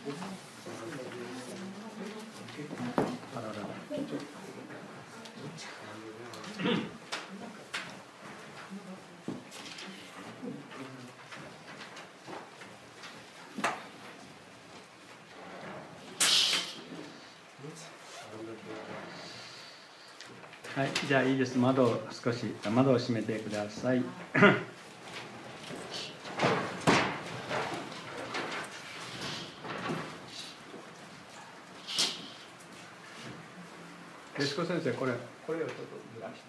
はい、じゃあいいです。窓を閉めてください。よしこ先生、これをちょっとずらして。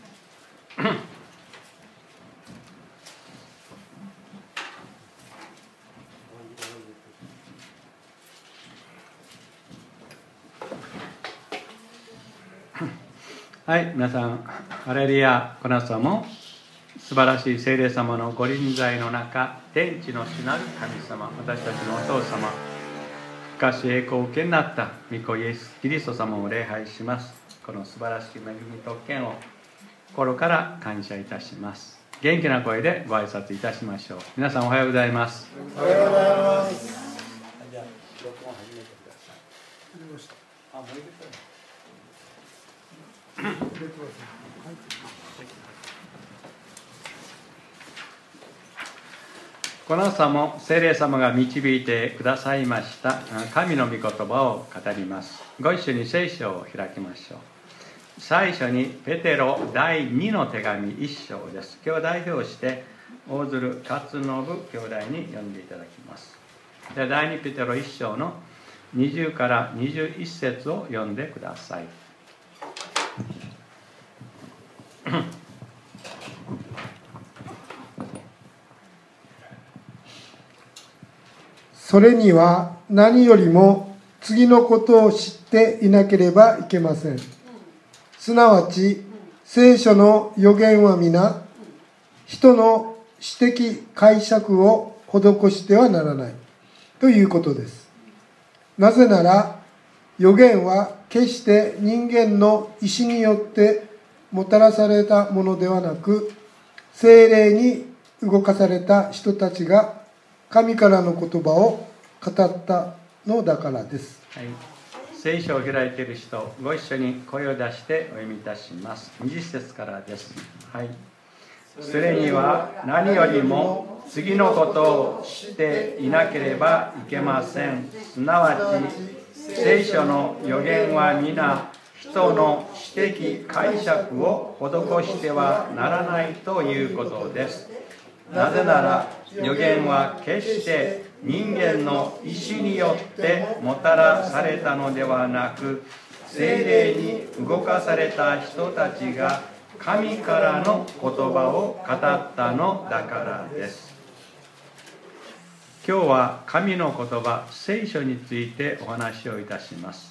はい、皆さん、ハレルヤ、この朝も素晴らしい聖霊様のご臨在の中、天地の主なる神様、私たちのお父様、深し栄光を受けになった御子イエス・キリスト様を礼拝します。この素晴らしい恵みと権を心から感謝いたします。元気な声でご挨拶いたしましょう。皆さんおはようございます。 おはようございます。 じゃあ録音始めてください。もう入れたよ。この朝も聖霊様が導いてくださいました神の御言葉を語ります。ご一緒に聖書を開きましょう。最初にペテロ第2の手紙1章です。今日代表して大鶴勝信兄弟に読んでいただきます。では第2ペテロ1章の20から21節を読んでください。 それには何よりも次のことを知っていなければいけません。すなわち聖書の預言は皆人の私的解釈を施してはならないということです。なぜなら預言は決して人間の意志によってもたらされたものではなく、聖霊に動かされた人たちが神からの言葉を語ったのだからです。 はい、聖書を開いている人、ご一緒に声を出してお読みいたします。20節からです。はい。それには何よりも次のことを知っていなければいけません。すなわち聖書の預言は皆人の私的解釈を施してはならないということです。なぜなら預言は決して人間の意志によってもたらされたのではなく、聖霊に動かされた人たちが神からの言葉を語ったのだからです。今日は神の言葉、聖書についてお話をいたします。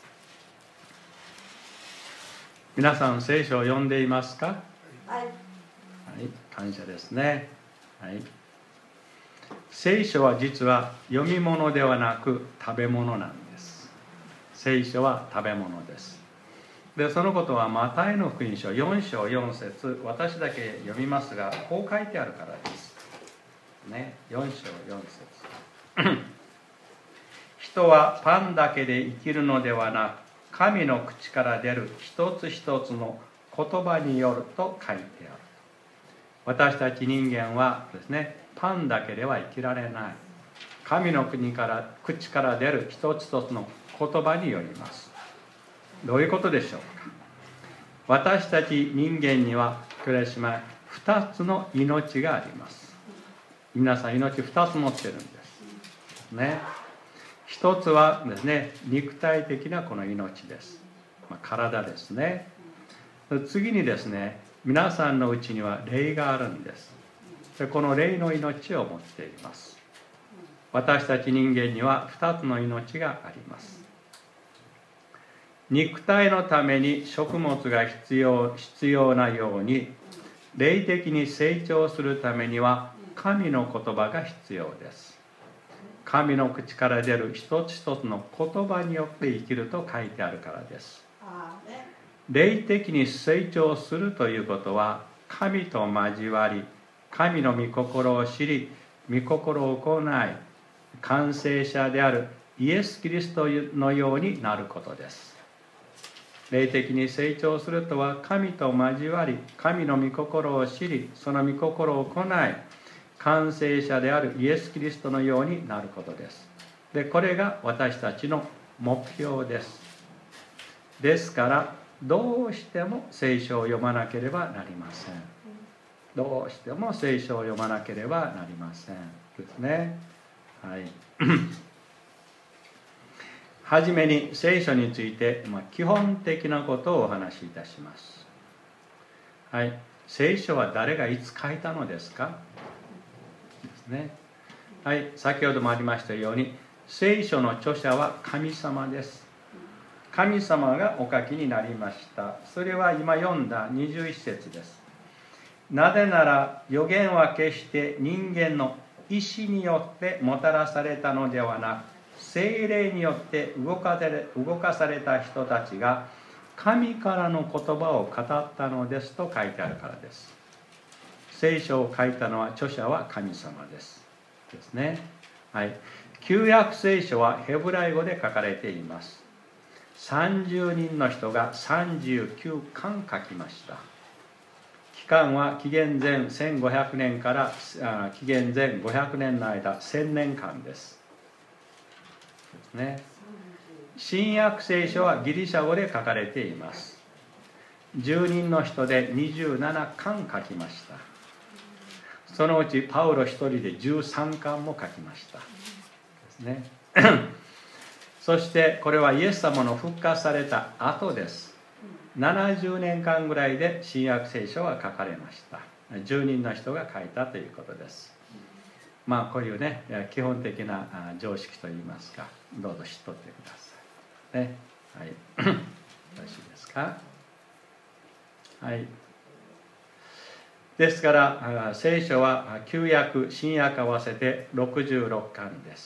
皆さん聖書を読んでいますか？はい、はい、感謝ですね。はい、聖書は実は読み物ではなく食べ物なんです。聖書は食べ物です。で、そのことはマタイの福音書4章4節、私だけ読みますが、こう書いてあるからです。ね、4章4節人はパンだけで生きるのではなく、神の口から出る一つ一つの言葉によると書いてある。私たち人間はですね、パンだけでは生きられない。神の口から出る一つ一つの言葉によります。どういうことでしょうか。私たち人間には2つの命があります。皆さん命2つ持ってるんですね。一つはですね、肉体的なこの命です。体ですね。次にですね、皆さんのうちには霊があるんです。で、この霊の命を持っています。私たち人間には2つの命があります。肉体のために食物が必要なように、霊的に成長するためには神の言葉が必要です。神の口から出る一つ一つの言葉によって生きると書いてあるからです。霊的に成長するということは、神と交わり、神の御心を知り、御心を行い、完成者であるイエス・キリストのようになることです。霊的に成長するとは、神と交わり、神の御心を知り、その御心を行い、完成者であるイエス・キリストのようになることです。で、これが私たちの目標です。ですから、どうしても聖書を読まなければなりません。どうしても聖書を読まなければなりません。ですね。はい。はじめに聖書について、基本的なことをお話しいたします。はい。聖書は誰がいつ書いたのですか？ですね。はい。先ほどもありましたように、聖書の著者は神様です。神様がお書きになりました。それは今読んだ21節です。なぜなら預言は決して人間の意志によってもたらされたのではなく、聖霊によって動かされた人たちが神からの言葉を語ったのですと書いてあるからです。聖書を書いたのは、著者は神様です。ですね。はい。旧約聖書はヘブライ語で書かれています。30人の人が39巻書きました。期間は紀元前1500年から紀元前500年の間、1000年間です。ですね。新約聖書はギリシャ語で書かれています。10人の人で27巻書きました。そのうちパウロ1人で13巻も書きました。ですね。そしてこれはイエス様の復活された後です。70年間ぐらいで新約聖書は書かれました。10人の人が書いたということです。こういうね、基本的な常識といいますか、どうぞ知っとってください。ね。はい。よろしいですか？はい。ですから、聖書は旧約、新約合わせて66巻です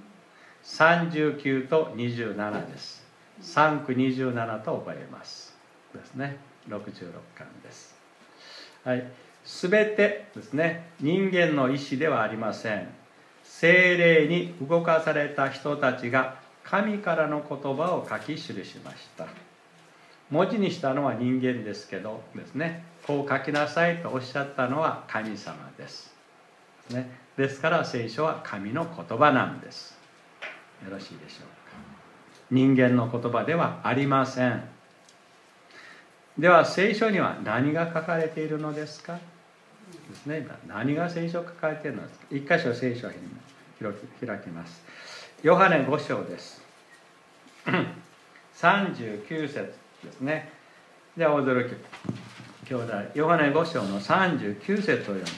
。39と27です。3区27と覚えますですね。66巻です。はい。すべてですね、人間の意志ではありません。聖霊に動かされた人たちが神からの言葉を書き記しました。文字にしたのは人間ですけどですね、こう書きなさいとおっしゃったのは神様です。ですから聖書は神の言葉なんです。よろしいでしょうか。人間の言葉ではありません。では聖書には何が書かれているのですか？ですね。何が聖書書かれているのですか？一箇所聖書を開きます。ヨハネ5章です。39節ですね。では驚き兄弟、ヨハネ5章の39節を読んでください。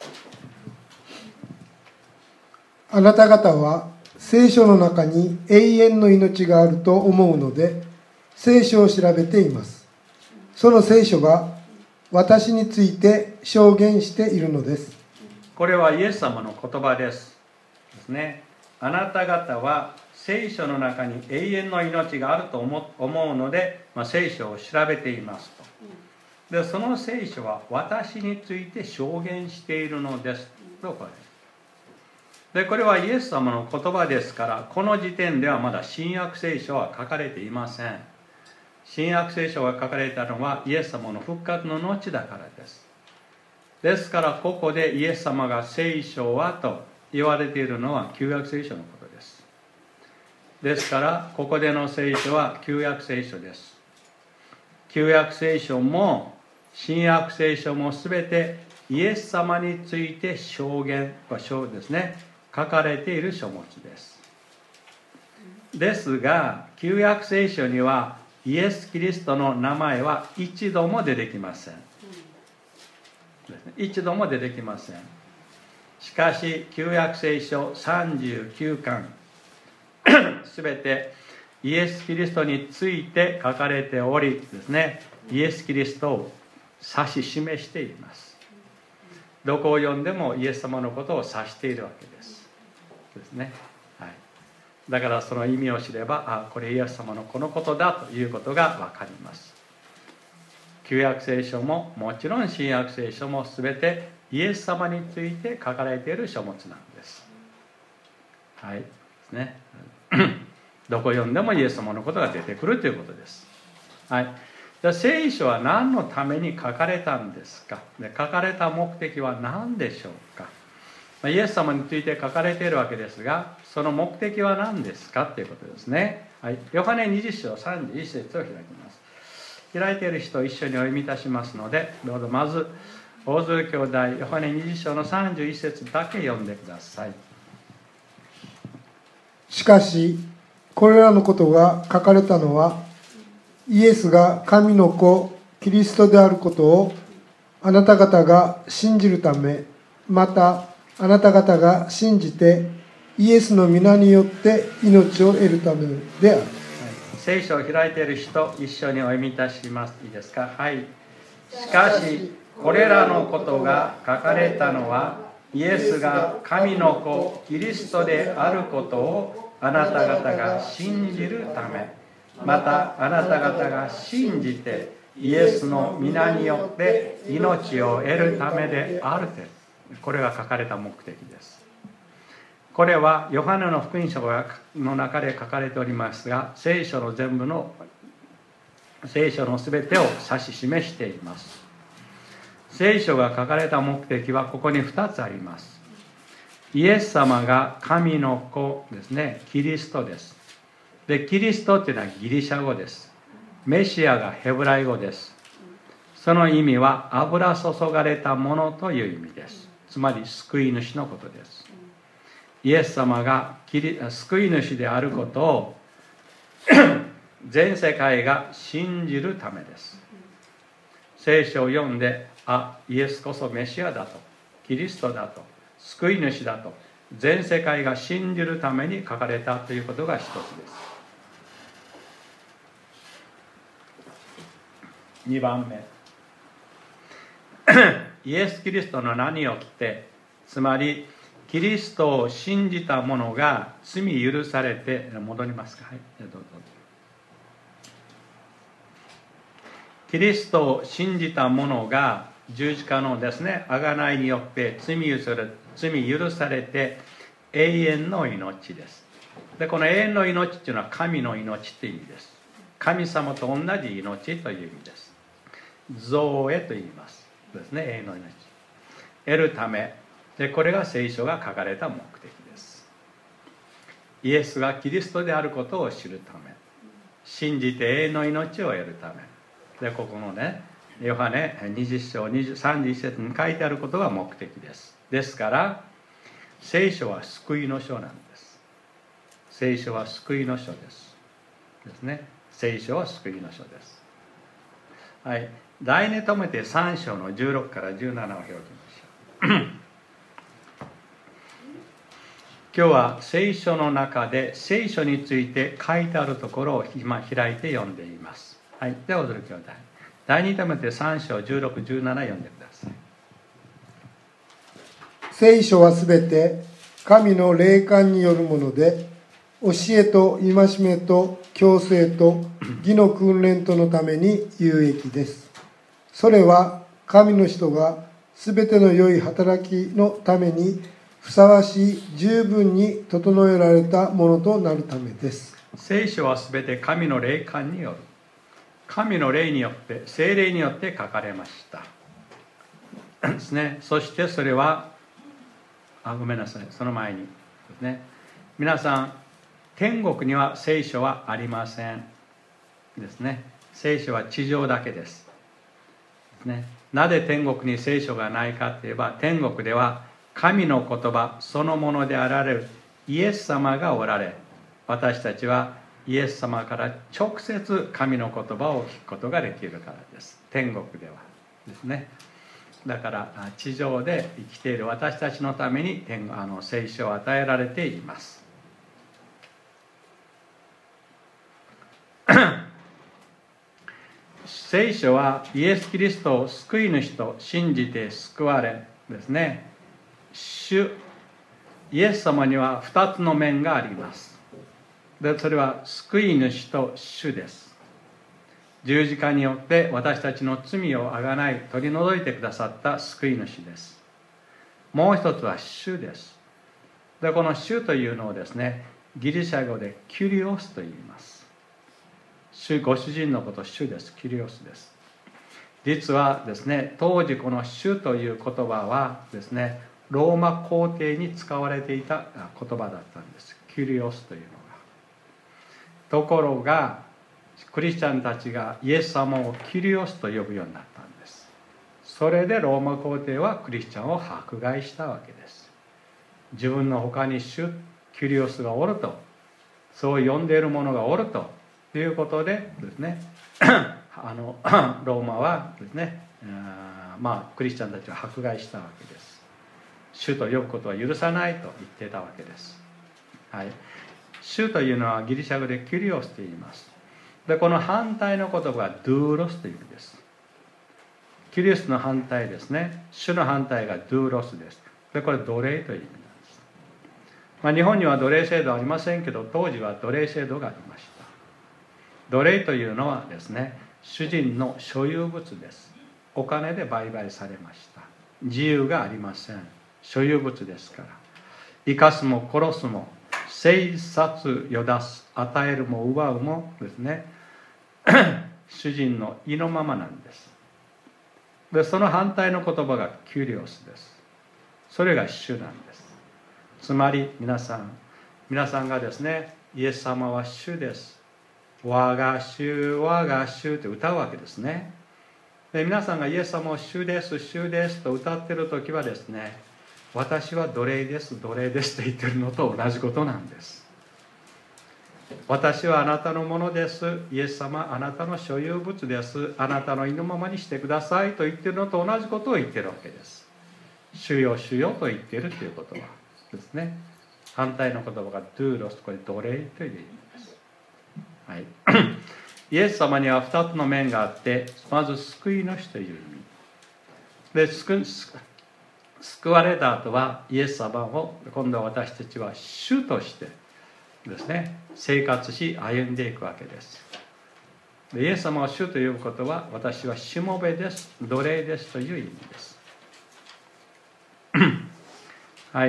あなた方は聖書の中に永遠の命があると思うので、聖書を調べています。その聖書が私について証言しているのです。 これはイエス様の言葉です。ですね。あなた方は聖書の中に永遠の命があると思うので、聖書を調べていますと。で、その聖書は私について証言しているのですとこれで、これはイエス様の言葉ですから、この時点ではまだ新約聖書は書かれていません。新約聖書が書かれたのはイエス様の復活の後だからです。ですからここでイエス様が聖書はと言われているのは旧約聖書のことです。ですからここでの聖書は旧約聖書です。旧約聖書も新約聖書もすべてイエス様について証言ですね、書かれている書物です。ですが旧約聖書にはイエス・キリストの名前は一度も出てきません。一度も出てきません。しかし旧約聖書39巻すべてイエス・キリストについて書かれておりですね、イエス・キリストを指し示しています。どこを読んでもイエス様のことを指しているわけですですね。はい。だからその意味を知れば、これイエス様のこのことだということが分かります。旧約聖書ももちろん新約聖書も全てイエス様について書かれている書物なんです。はいですね。 どこ読んでもイエス様のことが出てくるということです。はい。じゃあ聖書は何のために書かれたんですか。で、書かれた目的は何でしょうか。イエス様について書かれているわけですが、その目的は何ですかということですね。はい。ヨハネ20章31節を開きます。開いている人一緒にお読みいたしますので、どうぞまず大鶴兄弟ヨハネ20章の31節だけ読んでください。 しかしこれらのことが書かれたのは、イエスが神の子キリストであることをあなた方が信じるため、またあなた方が信じてイエスの皆によって命を得るためである。 聖書を開いている人一緒にお読みいたします。いいですか。はい。しかしこれらのことが書かれたのは、イエスが神の子キリストであることをあなた方が信じるため、またあなた方が信じてイエスの皆によって命を得るためである。これが書かれた目的です。これはヨハネの福音書の中で書かれておりますが、聖書の全てを指し示しています。聖書が書かれた目的はここに2つあります。イエス様が神の子ですね、キリストです。で、キリストというのはギリシャ語です。メシアがヘブライ語です。その意味は油注がれたものという意味です。つまり救い主のことです。イエス様が救い主であることを全世界が信じるためです。聖書を読んで、イエスこそメシアだと、キリストだと、救い主だと全世界が信じるために書かれたということが一つです。2番目、イエス・キリストの名によって、つまりキリストを信じた者が罪許されて、戻りますか。はい、どうぞ。キリストを信じた者が十字架のですね、贖いによって罪許されて永遠の命です。で、この永遠の命というのは神の命という意味です。神様と同じ命という意味です。造営と言いますですね。永遠の命得るためで、これが聖書が書かれた目的です。イエスがキリストであることを知るため、信じて永遠の命を得るためで、ここのね、ヨハネ20章31節に書いてあることが目的です。ですから聖書は救いの書なんです。聖書は救いの書ですね。聖書は救いの書です。はい。第2テモテ3章の16から17を表記ましょう。今日は聖書の中で聖書について書いてあるところを今開いて読んでいます。はい。では、踊る兄弟。第2テモテ3章16、17読んでください。 聖書はすべて神の霊感によるもので、教えと戒めと矯正と義の訓練とのために有益です。それは神の人がすべての良い働きのためにふさわしい十分に整えられたものとなるためです。 聖書はすべて神の霊感による、神の霊によって、聖霊によって書かれましたですね。そしてそれはごめんなさい、その前にですね、皆さん、天国には聖書はありませんですね。聖書は地上だけですね。なぜ天国に聖書がないかといえば、天国では神の言葉そのものであられるイエス様がおられ、私たちはイエス様から直接神の言葉を聞くことができるからです。天国ではですね。だから地上で生きている私たちのために聖書を与えられています。聖書はイエス・キリストを救い主と信じて救われですね。イエス様には2つの面があります。で、それは救い主と主です。十字架によって私たちの罪をあがない取り除いてくださった救い主です。もう一つは主です。で、この主というのをですね、 ギリシャ語でキュリオスと言います。ご主人のこと、主です。キュリオスです。実はですね、当時この主という言葉はですね、ローマ皇帝に使われていた言葉だったんです。キュリオスというのが。ところがクリスチャンたちがイエス様をキュリオスと呼ぶようになったんです。それでローマ皇帝はクリスチャンを迫害したわけです。自分の他に主キュリオスがおると、そう呼んでいる者がおるということでですねローマはですね、クリスチャンたちを迫害したわけです。主と呼ぶことは許さないと言っていたわけです。はい、主というのはギリシャ語でキュリオスと言います。でこの反対の言葉はドゥーロスという意味です。キュリオスの反対ですね、主の反対がドゥーロスです。でこれ奴隷という意味なんです。日本には奴隷制度はありませんけど、当時は奴隷制度がありました。奴隷というのはですね、主人の所有物です。お金で売買されました。自由がありません。所有物ですから、生かすも殺すも、生殺与奪、与えるも奪うもですね主人の意のままなんです。でその反対の言葉がキュリオスです。それが主なんです。つまり皆さんがですね、イエス様は主です、我が主我が主って歌うわけですね。で皆さんがイエス様を主です主ですと歌ってる時はですね、私は奴隷です奴隷ですと言ってるのと同じことなんです。私はあなたのものです、イエス様あなたの所有物です、あなたの意のままにしてくださいと言ってるのと同じことを言ってるわけです。主よ主よと言っているということはですね、反対の言葉がドゥーロス、これ奴隷という意味です。はい、イエス様には2つの面があって、まず救い主という意味で、救われた後はイエス様を今度は私たちは主としてですね、生活し歩んでいくわけです。でイエス様を主と呼ぶことは、私はしもべです奴隷ですという意味です。はい、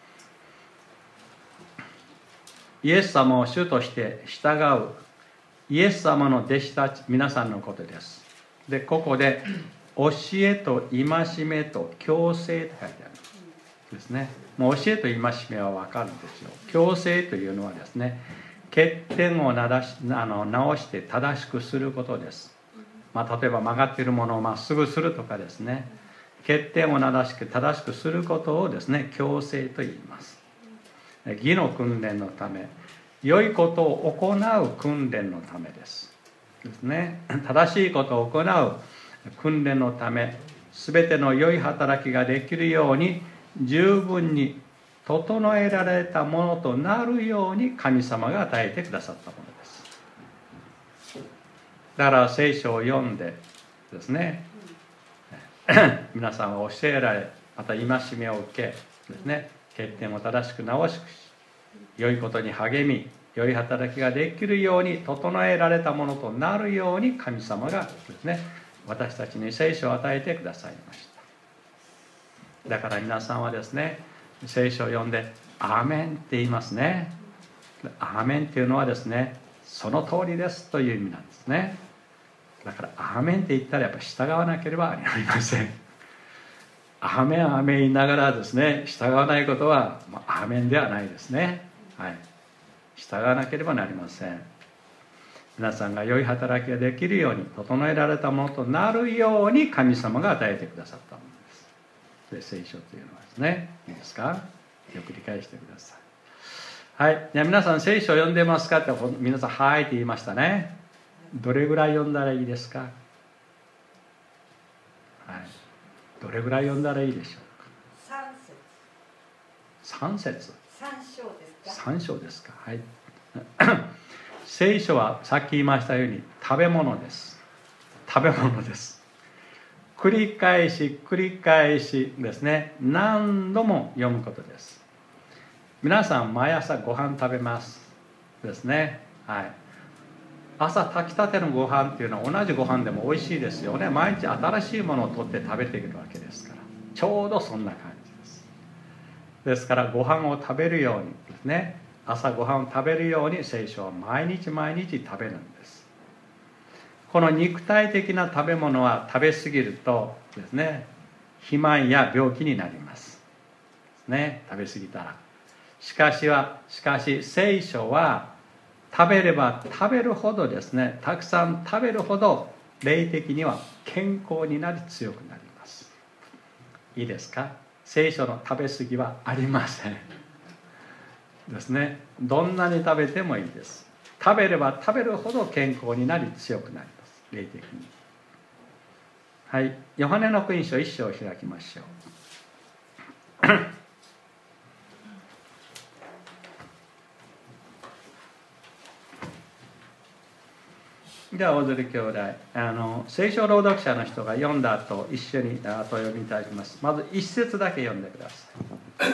イエス様を主として従うイエス様の弟子たち皆さんのことです。でここで教えと戒めと強制と書いてあるんですね。もう教えと戒めは分かるんですよ。強制というのはですね、欠点を直して正しくすることです。例えば曲がっているものをまっすぐするとかですね、欠点を正しくすることをですね、強制と言います。義の訓練のため、良いことを行う訓練のためですね。正しいことを行う訓練のため、すべての良い働きができるように十分に整えられたものとなるように神様が与えてくださったものです。だから聖書を読んでですね皆さんは教えられ、また戒めを受けですね、欠点を正しく直し、良いことに励み、良い働きができるように整えられたものとなるように神様がですね、私たちに聖書を与えてくださいました。だから皆さんはですね、聖書を読んでアーメンって言いますね。アーメンっていうのはですね、その通りですという意味なんですね。だからアーメンって言ったらやっぱり従わなければなりません。アーメンアーメン言いながらですね、従わないことはアーメンではないですね。はい、従わなければなりません。皆さんが良い働きができるように整えられたものとなるように神様が与えてくださったものです。で聖書というのはですね、いいですか、よく理解してください。はい、じゃあ皆さん聖書を読んでますかって皆さんはいって言いましたね。どれぐらい読んだらいいですか。はい、どれぐらい読んだらいいでしょうか。3節。3章ですか。はい聖書はさっき言いましたように食べ物です。食べ物です。繰り返しですね、何度も読むことです。皆さん毎朝ご飯食べますですね。はい、朝炊きたてのご飯っていうのは同じご飯でも美味しいですよね。毎日新しいものを取って食べているわけですから、ちょうどそんな感じです。ですからご飯を食べるようにですね、 朝ごはんを食べるように聖書は毎日毎日食べるんです。この肉体的な食べ物は食べ過ぎるとですね、肥満や病気になりますね、食べ過ぎたら。しかし聖書は食べれば食べるほどですね、たくさん食べるほど霊的には健康になり強くなります。いいですか？聖書の食べ過ぎはありませんですね。どんなに食べてもいいです。食べれば食べるほど健康になり強くなります、霊的に。はい、ヨハネの福音書1章を開きましょうでは、踊り兄弟、聖書朗読者の人が読んだ後、一緒に後読みいただきます。まず一節だけ読んでください。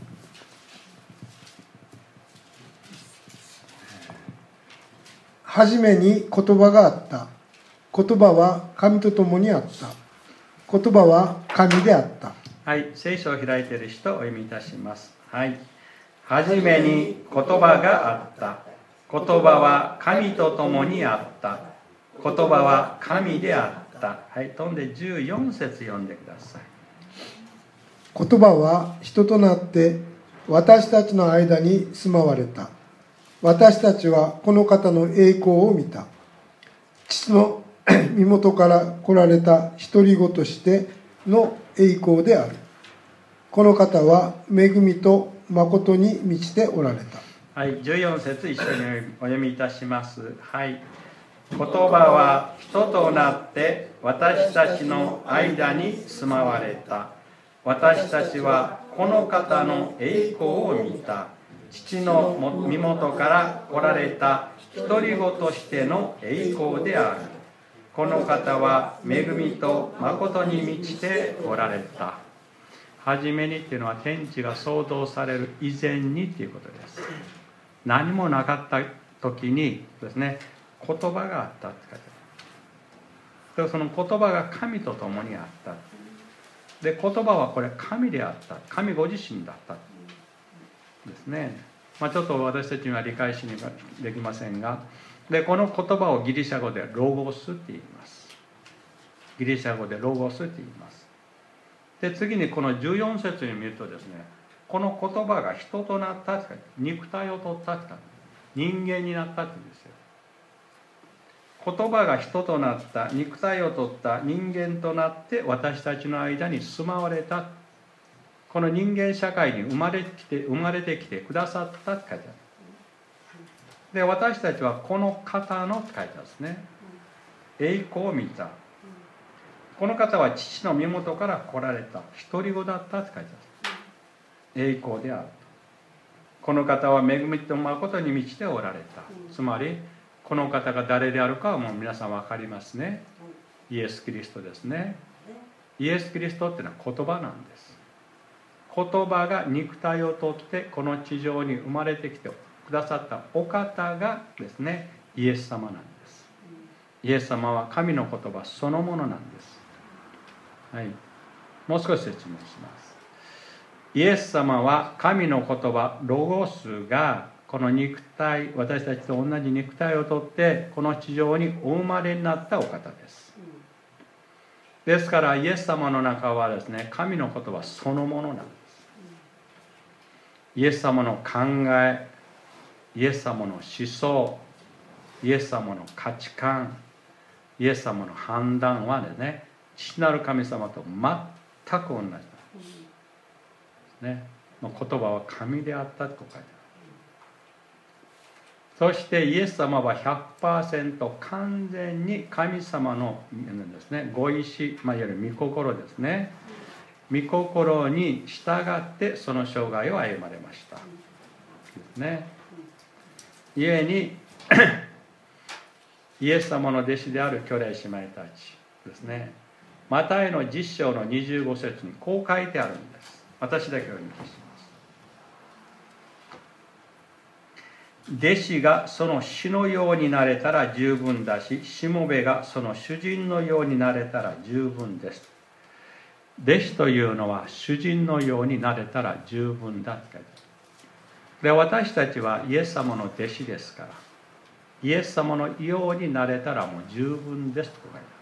はじめに言葉があった。言葉は神と共にあった。言葉は神であった。 はい、聖書を開いている人をお読みいたします。はい。はじめに言葉があった。言葉は神と共にあった。言葉は神であった。はい、飛んで14節読んでください。 言葉は人となって私たちの間に住まわれた。私たちはこの方の栄光を見た。父の身元から来られた独り子としての栄光である。この方は恵みと誠に満ちておられた。 はい、14節一緒にお読みいたします。はい。言葉は人となって私たちの間に住まわれた。私たちはこの方の栄光を見た。父の身元から来られた独り子としての栄光である。この方は恵みと誠に満ちておられた。はじめにっていうのは天地が創造される以前にっていうことです。何もなかった時にですね、言葉があったって書いてある。その言葉が神と共にあった。で、言葉はこれ神であった。神ご自身だったですね。ちょっと私たちには理解しにできませんが、でこの言葉をギリシャ語でロゴスって言います。ギリシャ語でロゴスって言います。で、次にこの14節に見るとですね、この言葉が人となったって書いてある。肉体を取ったって書いてある。人間になったって言うんですよ。言葉が人となった、肉体を取った人間となって私たちの間に住まわれた。この人間社会に生まれてきてくださったって書いてある。で、私たちはこの方のって書いてあるんですね。栄光を見た。この方は父の身元から来られた独り子だったって書いてある。栄光である。この方は恵みと誠に満ちておられた。つまりこの方が誰であるかはもう皆さん分かりますね。イエス・キリストですね。イエス・キリストっていうのは言葉なんです。言葉が肉体をとってこの地上に生まれてきてくださったお方がですね、イエス様なんです。イエス様は神の言葉そのものなんです。はい、もう少し説明します。イエス様は神の言葉ロゴスがこの肉体、私たちと同じ肉体をとってこの地上にお生まれになったお方です。ですからイエス様の中はですね、神の言葉そのものなんです。イエス様の考え、イエス様の思想、イエス様の価値観、イエス様の判断はですね、父なる神様と全く同じですね。言葉は神であったと書いてある。そしてイエス様は 100% 完全に神様のですね、ご意志、いわゆる御心ですね。御心に従ってその生涯を歩まれました。ですね。故にイエス様の弟子である兄弟姉妹たちですね。マタイの10章の25節にこう書いてあるんです。私だけをお読みします。弟子がその師のようになれたら十分だし、しもべがその主人のようになれたら十分です。弟子というのは主人のようになれたら十分だって書いてある。 で、私たちはイエス様の弟子ですから、イエス様のようになれたらもう十分ですと書いてある。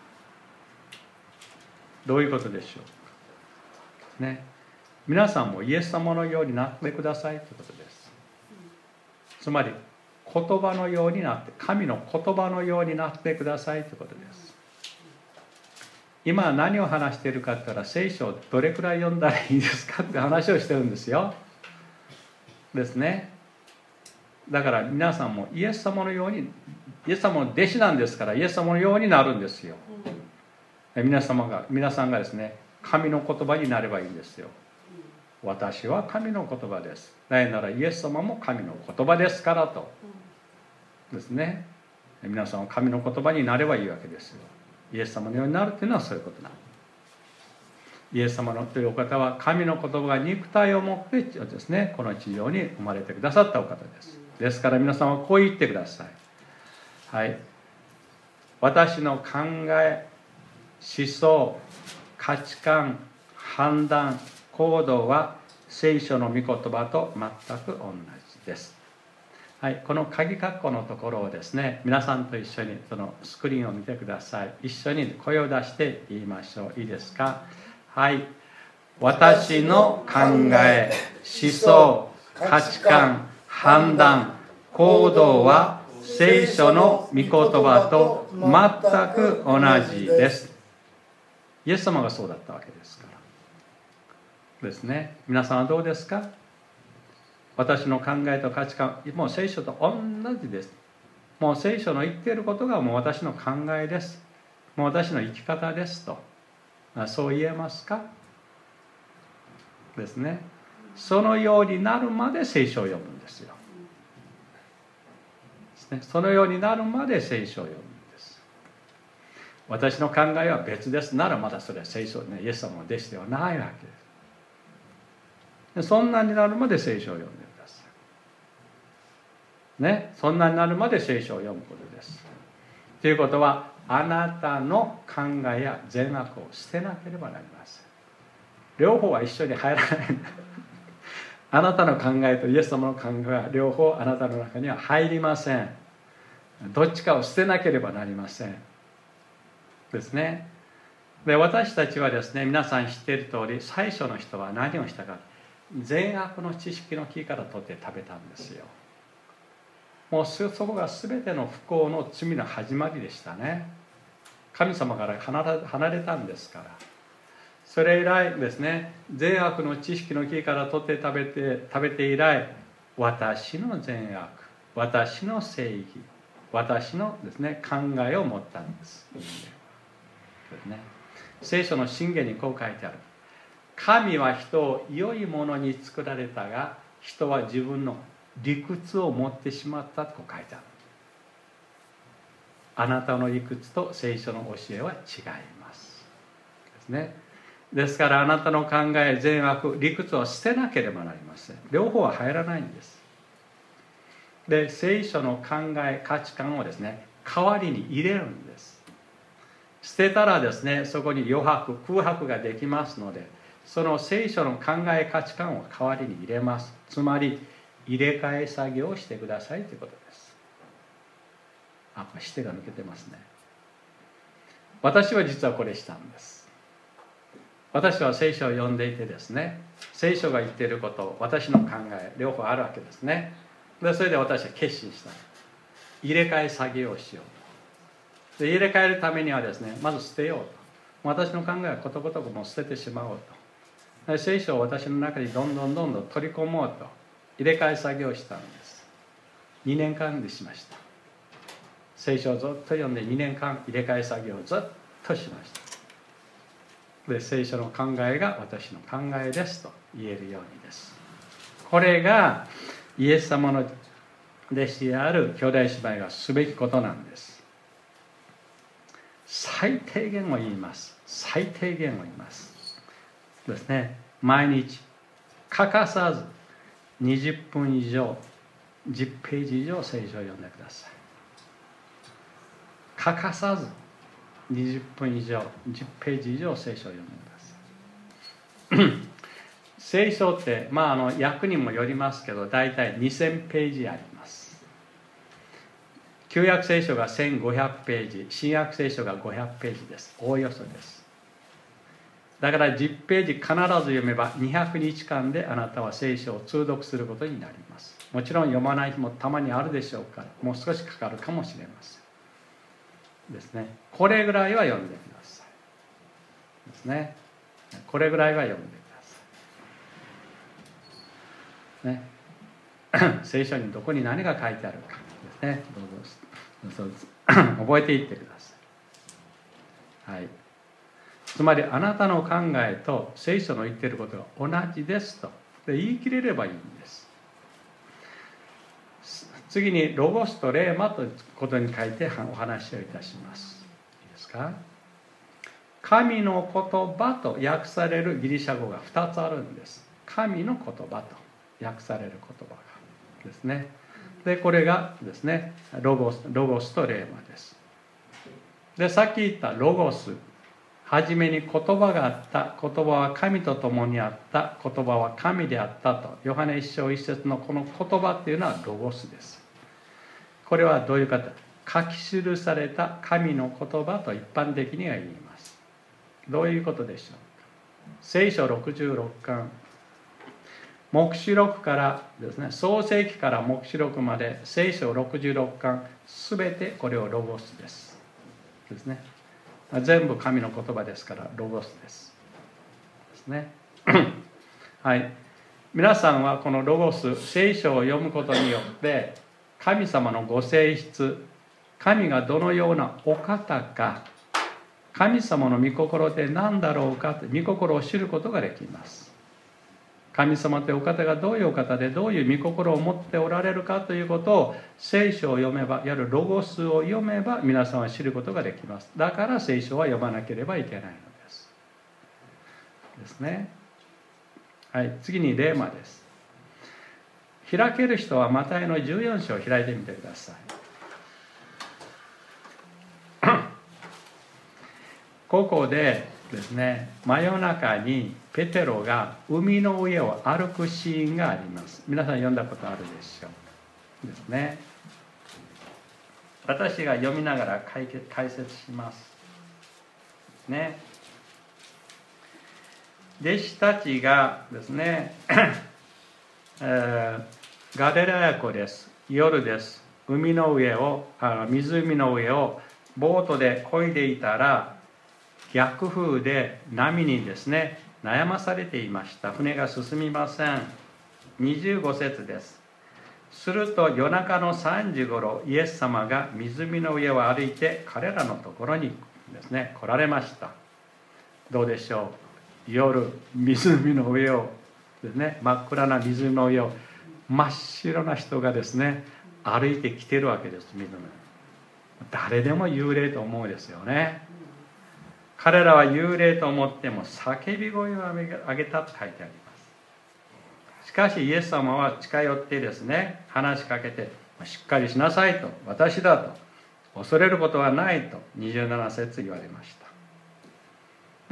どういうことでしょうね。皆さんもイエス様のようになってくださいということです。つまり言葉のようになって、神の言葉のようになってくださいということです。今何を話しているかって言ったら、聖書をどれくらい読んだらいいですかって話をしてるんですよ。ですね。だから皆さんもイエス様のように、イエス様の弟子なんですから、イエス様のようになるんですよ。皆さんがですね、神の言葉になればいいんですよ。私は神の言葉です。なぜならイエス様も神の言葉ですからと。ですね。皆さんは神の言葉になればいいわけですよ。イエス様のようになるというのはそういうことなんです。イエス様のというお方は神の言葉が肉体を持ってですね、この地上に生まれてくださったお方です。ですから皆さんはこう言ってください。はい。私の考え、思想、価値観、判断、行動は聖書の御言葉と全く同じです。はい、この鍵括弧のところをですね、皆さんと一緒にそのスクリーンを見てください。一緒に声を出して言いましょう。いいですか？はい。私の考え、思想、価値観、判断、行動は聖書の御言葉と全く同じです。イエス様がそうだったわけですからですね。皆さんはどうですか？私の考えと価値観、もう聖書と同じです。もう聖書の言っていることがもう私の考えです。もう私の生き方ですと。そう言えますか？ですね。そのようになるまで聖書を読むんですよ。ですね。そのようになるまで聖書を読むんです。私の考えは別ですならまだそれは聖書ね、イエス様の弟子ではないわけです。そんなになるまで聖書を読んでください。ね、そんなになるまで聖書を読むことです。ということは、あなたの考えや善悪を捨てなければなりません。両方は一緒に入らない。あなたの考えとイエス様の考えは両方あなたの中には入りません。どっちかを捨てなければなりません。ですね。で、私たちはですね、皆さん知っている通り、最初の人は何をしたか。善悪の知識の木から取って食べたんですよ。もうそこが全ての不幸の罪の始まりでしたね。神様から離れたんですから。それ以来ですね、善悪の知識の木から取って食べて以来、私の善悪、私の正義、私のですね、考えを持ったんです。ですね、聖書の箴言にこう書いてある。神は人を良いものに作られたが、人は自分の理屈を持ってしまったと書いてある。あなたの理屈と聖書の教えは違いますですね。ですからあなたの考え、善悪、理屈を捨てなければなりません。両方は入らないんです。で、聖書の考え、価値観をですね、代わりに入れるんです。捨てたらですね、そこに余白、空白ができますので、その聖書の考え、価値観を代わりに入れます。つまり入れ替え作業をしてくださいということです。これ指定が抜けてますね。私は実はこれしたんです。私は聖書を読んでいてですね、聖書が言っていること、私の考え、両方あるわけですね。で、それで私は決心した。入れ替え作業をしようと。で、入れ替えるためにはですね、まず捨てようと。私の考えはことごとくもう捨ててしまおうと。で、聖書を私の中にどんどん取り込もうと入れ替え作業をしたんです。2年間でしました。聖書をずっと読んで2年間入れ替え作業をずっとしました。で、聖書の考えが私の考えですと言えるようにです。これがイエス様の弟子である兄弟姉妹がすべきことなんです。最低限を言います。最低限を言いますですね。毎日欠かさず20分以上10ページ以上聖書を読んでください。欠かさず20分以上10ページ以上聖書を読んでください。 聖書って、訳にもよりますけど、大体2000ページあります。旧約聖書が1500ページ、新約聖書が500ページです。おおよそです。だから10ページ必ず読めば200日間であなたは聖書を通読することになります。もちろん読まない日もたまにあるでしょうから、もう少しかかるかもしれません。ですね。これぐらいは読んでください。ですね。これぐらいは読んでください。ね。聖書にどこに何が書いてあるかですね。どうぞそうです覚えていってください。はい。つまりあなたの考えと聖書の言っていることが同じですと言い切れればいいんです。次にロゴスとレーマということに書いてお話をいたします。いいですか？神の言葉と訳されるギリシャ語が2つあるんです。神の言葉と訳される言葉がですね。でこれがですねロゴスとレーマです。でさっき言ったロゴス、はじめに言葉があった、言葉は神と共にあった、言葉は神であったと、ヨハネ1章1節のこの言葉っていうのはロゴスです。これはどういうかと、書き記された神の言葉と一般的には言います。どういうことでしょうか。聖書66巻、黙示録からですね、創世記から黙示録まで聖書66巻すべてこれをロゴスですね。全部神の言葉ですからロゴスですね。はい。皆さんはこのロゴス、聖書を読むことによって神様のご性質、神がどのようなお方か、神様の御心って何だろうかと御心を知ることができます。神様というお方がどういうお方でどういう御心を持っておられるかということを聖書を読めば、いわゆるロゴスを読めば皆さんは知ることができます。だから聖書は読まなければいけないのですね。はい、次にレーマです。開ける人はマタイの14章を開いてみてください。ここでですね、真夜中にペテロが海の上を歩くシーンがあります。皆さん読んだことあるでしょうですね。私が読みながら解説しますね。弟子たちがですね、ガリラヤ湖です。夜です。湖の上をボートで漕いでいたら、逆風で波にですね悩まされていました。船が進みません。25節です。すると夜中の3時ごろ、イエス様が湖の上を歩いて彼らのところにですね来られました。どうでしょう。夜湖の上をですね、真っ暗な湖の上を真っ白な人がですね歩いてきてるわけです。湖、誰でも幽霊と思うですよね。彼らは幽霊と思っても叫び声を上げたと書いてあります。しかしイエス様は近寄ってですね話しかけて、しっかりしなさいと、私だと、恐れることはないと27節言われました。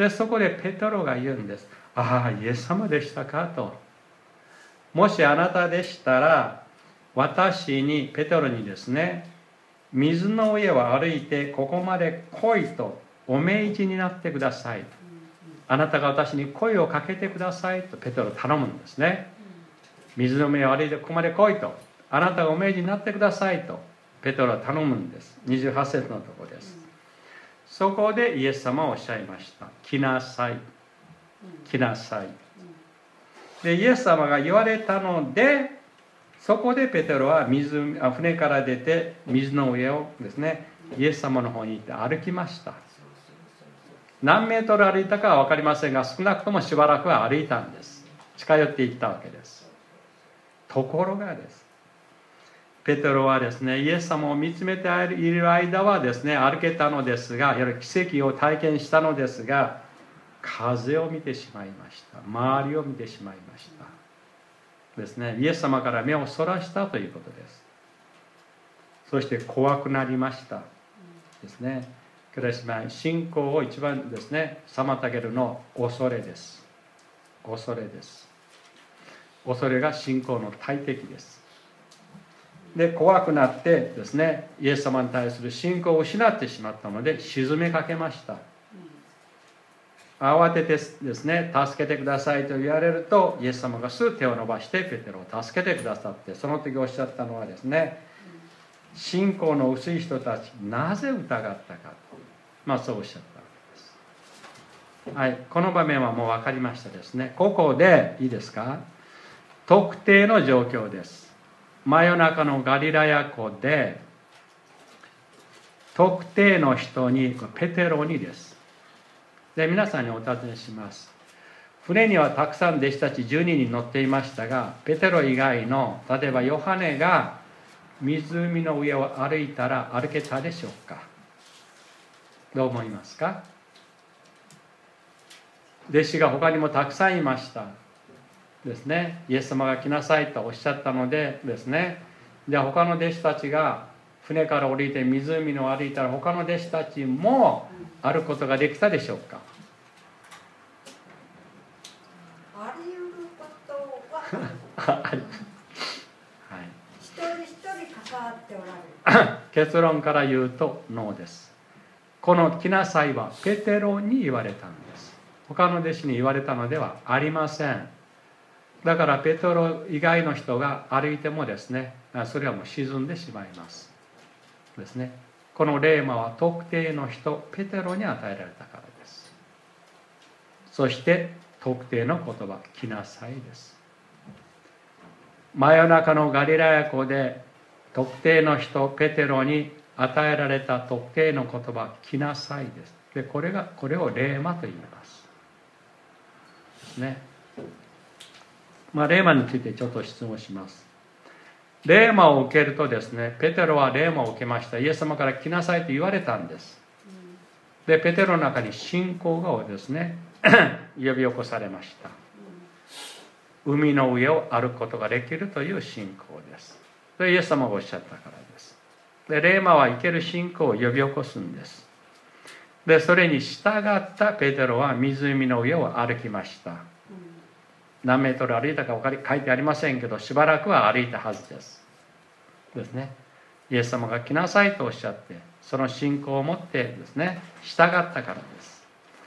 でそこでペテロが言うんです。ああ、イエス様でしたかと。もしあなたでしたら私に、ペテロにですね、水の上を歩いてここまで来いとお命じになってください。あなたが私に声をかけてくださいとペテロ頼むんですね。水の上を歩いてここまで来いと、あなたがお命じになってくださいとペテロは頼むんです。28節のところです。そこでイエス様はおっしゃいました。来なさい、来なさい。でイエス様が言われたので、そこでペテロは船から出て水の上をですねイエス様の方に行って歩きました。何メートル歩いたかは分かりませんが、少なくともしばらくは歩いたんです。近寄っていったわけです。ところがです、ペテロはですねイエス様を見つめている間はですね歩けたのですが、いわゆる奇跡を体験したのですが、風を見てしまいました。周りを見てしまいましたですね。イエス様から目をそらしたということです。そして怖くなりましたですね。信仰を一番ですね妨げるの恐れです。恐れです。 恐れが信仰の大敵です。で、怖くなってですね、イエス様に対する信仰を失ってしまったので沈めかけました。慌ててですね、助けてくださいと言われると、イエス様がすぐ手を伸ばしてペテロを助けてくださって、その時おっしゃったのはですね、信仰の薄い人たち、なぜ疑ったか、そうおっしゃったわけです。はい、この場面はもう分かりましたですね。ここでいいですか、特定の状況です。真夜中のガリラヤ湖で特定の人に、ペテロにです。で、皆さんにお尋ねします。船にはたくさん弟子たち12人乗っていましたが、ペテロ以外の例えばヨハネが湖の上を歩いたら歩けたでしょうか。どう思いますか。弟子が他にもたくさんいましたですね。イエス様が来なさいとおっしゃったのでですね、じゃあ他の弟子たちが船から降りて湖の歩いたら他の弟子たちも歩くことができたでしょうか。 あり得ることははい、 一人一人関わっておられる。 結論から言うとノーです。この来なさいはペテロに言われたんです。他の弟子に言われたのではありません。だからペテロ以外の人が歩いてもですね、それはもう沈んでしまいますですね。このレーマは特定の人ペテロに与えられたからです。そして特定の言葉、来なさいです。真夜中のガリラヤ湖で特定の人ペテロに与えられた特定の言葉、来なさいです。で、これをレーマと言いますですね。レーマについてちょっと質問します。レーマを受けるとですね、ペテロはレーマを受けました。イエス様から来なさいと言われたんです。で、ペテロの中に信仰がですね呼び起こされました。海の上を歩くことができるという信仰です。で、イエス様がおっしゃったからです。で、レーマは生ける信仰を呼び起こすんです。で、それに従ったペテロは湖の上を歩きました。何メートル歩いたか書いてありませんけど、しばらくは歩いたはずですですね。イエス様が来なさいとおっしゃって、その信仰を持ってですね、従ったからです。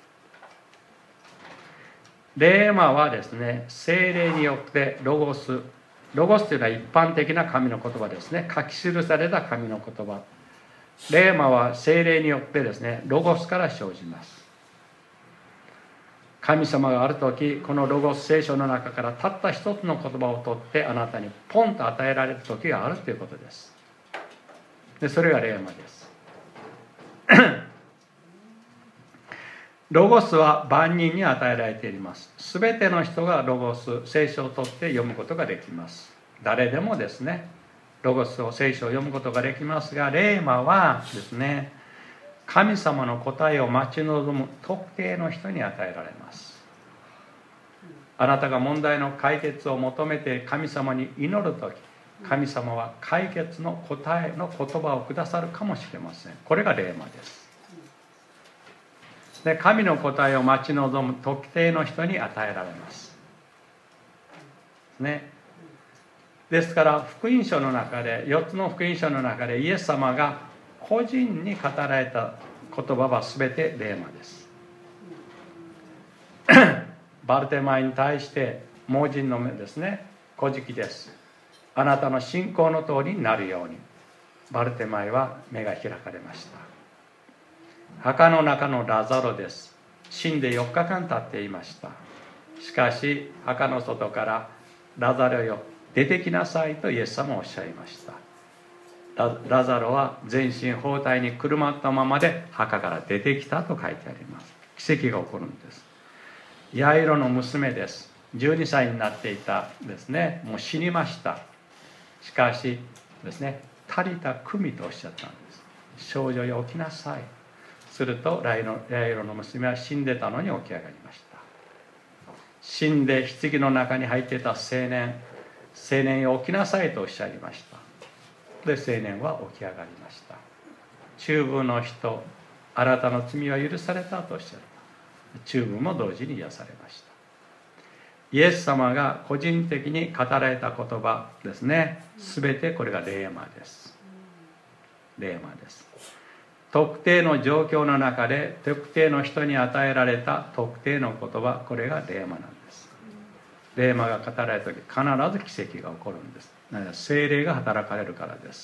レーマはですね、聖霊によってロゴスというのは一般的な神の言葉ですね。書き記された神の言葉。レーマは聖霊によってですね、ロゴスから生じます。神様がある時、このロゴス聖書の中からたった一つの言葉を取ってあなたにポンと与えられる時があるということです。で、それがレーマですロゴスは万人に与えられています。すべての人がロゴス、聖書を取って読むことができます。誰でもですね、ロゴスを聖書を読むことができますが、レーマはですね、神様の答えを待ち望む特定の人に与えられます。あなたが問題の解決を求めて神様に祈るとき、神様は解決の答えの言葉をくださるかもしれません。これがレーマです。で、神の答えを待ち望む特定の人に与えられますね。ですから福音書の中で、4つの福音書の中でイエス様が個人に語られた言葉は全てレーマですバルテマイに対して盲人の目ですね、古事記です。あなたの信仰の通りになるように。バルテマイは目が開かれました。墓の中のラザロです。死んで4日間経っていました。しかし墓の外からラザロよ出てきなさいとイエス様はおっしゃいました。ラザロは全身包帯にくるまったままで墓から出てきたと書いてあります。奇跡が起こるんです。ヤイロの娘です。12歳になっていたですね、もう死にました。しかしですね、タリタクミとおっしゃったんです。少女よ起きなさい。するとヤイロの娘は死んでたのに起き上がりました。死んで棺の中に入っていた青年よ起きなさいとおっしゃいました。で、青年は起き上がりました。中部の人、あなたの罪は許されたとおっしゃった。中部も同時に癒されました。 イエス様が個人的に語られた言葉ですね。すべてこれがレーマです。レーマです。特定の状況の中で特定の人に与えられた特定の言葉、これがレーマなんです。レーマが語られた時、必ず奇跡が起こるんです。聖霊が働かれるからです。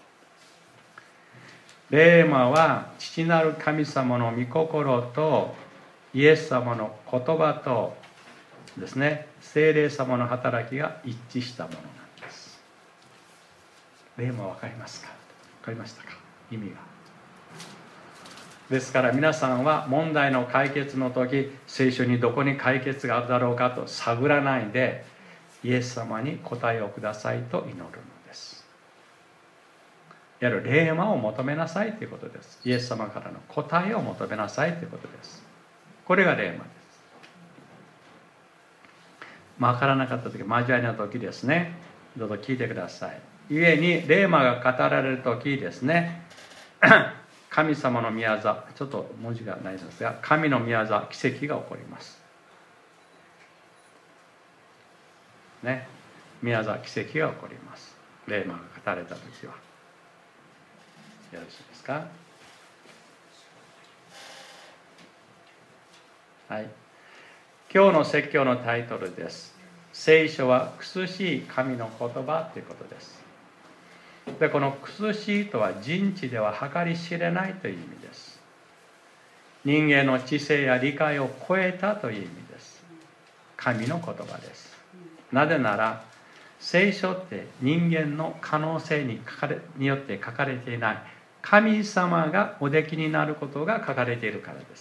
レーマは父なる神様の御心とイエス様の言葉とですね、聖霊様の働きが一致したものなんです。レーマ分かりますか？分かりましたか？意味が。ですから皆さんは問題の解決の時、聖書にどこに解決があるだろうかと探らないで、イエス様に答えをくださいと祈るのです。いわゆるレーマを求めなさいということです。イエス様からの答えを求めなさいということです。これがレーマです。分からなかった時、交わりの時ですね、どうぞ聞いてください。故にレーマが語られる時ですね、神様の御業、ちょっと文字がないですが、神の御業、奇跡が起こりますね。御業、奇跡が起こります。レーマが語られた時はよろしいですか？はい、今日の説教のタイトルです。聖書は苦しい神の言葉ということです。で、この苦しいとは人知では計り知れないという意味です。人間の知性や理解を超えたという意味です。神の言葉です。なぜなら聖書って人間の可能性によって書かれていない、神様がおできになることが書かれているからです。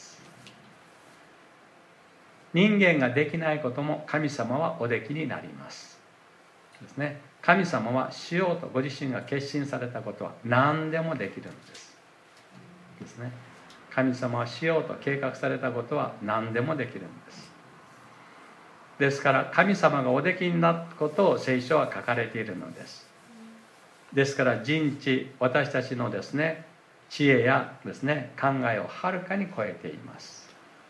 人間ができないことも神様はおできになりますですね。神様はしようとご自身が決心されたことは何でもできるんですね。神様はしようと計画されたことは何でもできるんです。ですから神様がおできになったことを聖書は書かれているのです。ですから人知、私たちのですね、知恵やですね、考えをはるかに超えています。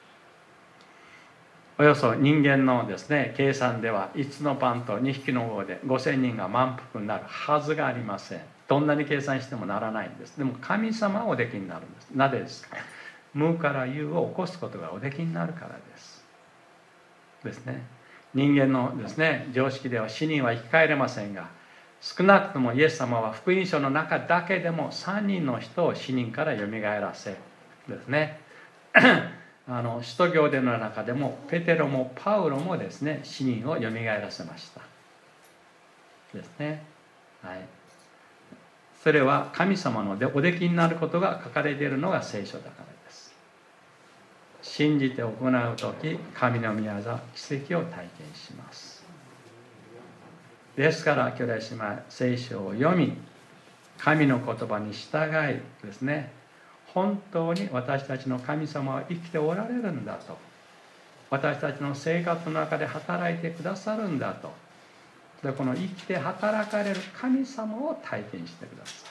およそ人間のですね、計算では5つのパンと2匹の魚で5000人が満腹になるはずがありません。どんなに計算してもならないんです。でも神様はおできになるんです。なぜですか？無から有を起こすことがおできになるからですね。人間のですね、常識では死人は生き返れませんが、少なくともイエス様は福音書の中だけでも3人の人を死人からよみがえらせですね使徒行伝の中でもペテロもパウロもですね、死人をよみがえらせましたですね。はい、それは神様のおできになることが書かれているのが聖書だからです。信じて行うとき、神の御業、奇跡を体験します。ですから兄弟姉妹、聖書を読み、神の言葉に従いですね、本当に私たちの神様は生きておられるんだと、私たちの生活の中で働いてくださるんだと、でこの生きて働かれる神様を体験してください。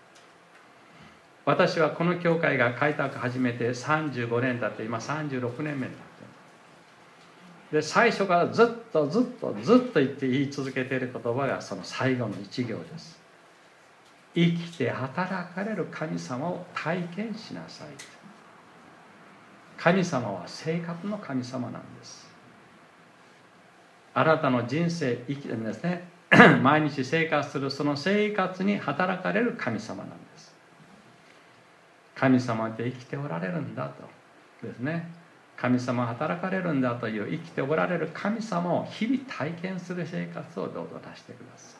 私はこの教会が開拓始めて35年経って今36年目になってで、最初からずっと言い続けている言葉がその最後の一行です。生きて働かれる神様を体験しなさい。神様は生活の神様なんです。あなたの人生生きてですね毎日生活するその生活に働かれる神様なんです。神様って生きておられるんだとですね、神様働かれるんだという生きておられる神様を日々体験する生活をどうぞ出してくださ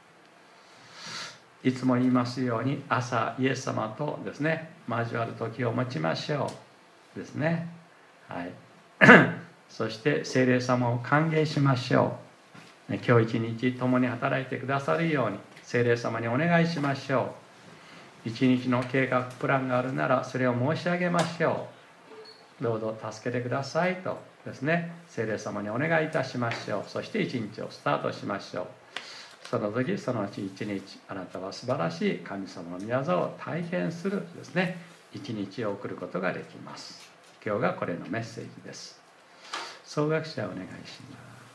い。いつも言いますように、朝イエス様とですね交わる時を持ちましょうですね。はいそして聖霊様を歓迎しましょう。今日一日共に働いてくださるように聖霊様にお願いしましょう。一日の計画プランがあるならそれを申し上げましょう。どうぞ助けてくださいとですね、聖霊様にお願いいたしましょう。そして一日をスタートしましょう。その時そのうち一日、あなたは素晴らしい神様の御業を体験するですね一日を送ることができます。今日がこれのメッセージです。総学者お願いします。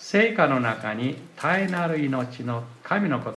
聖歌の中に絶えなる命の神のこと